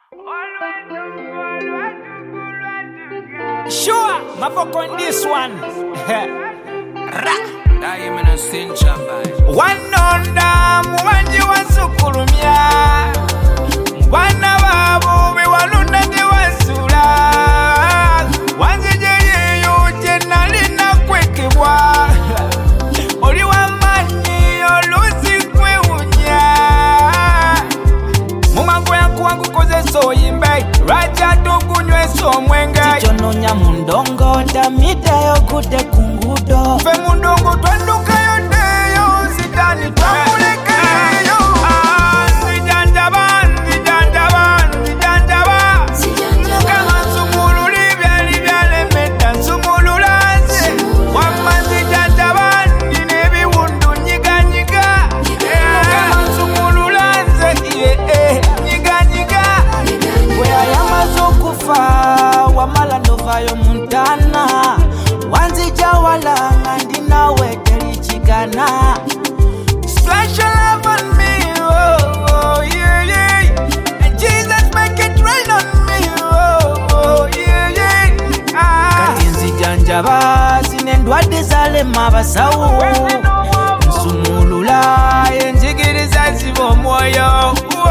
Sure, my fuck on this one. One on them, one you want to kurumia. One ababu, we waluna de wasura. One jeye you generally na kwekibwa. Oli wa mani, oluzi kwe unya. Mumangu ya kuangu koze so imbe. Raja tukunywe so mwenge. Tichono nyamundongo, damida yo kude kungudo. Fe mundongo twanduka yote yo, sitani twamuleke yo. Kama sumulu libyale meta sumululaze. Wama zijanjabani nebiwundu nyiga. Kama sumululaze, nyiga. Wea yamazo kufa, wamala novayo muntana. Wanzija wala ngandina weteri chigana. Splash your love on me, oh, yeah. And Jesus make it rain on me, oh, yeah. Katinzi janjaba, sinendwa desale mabasawu. Nsumulula, enjigiriza zibo moyo,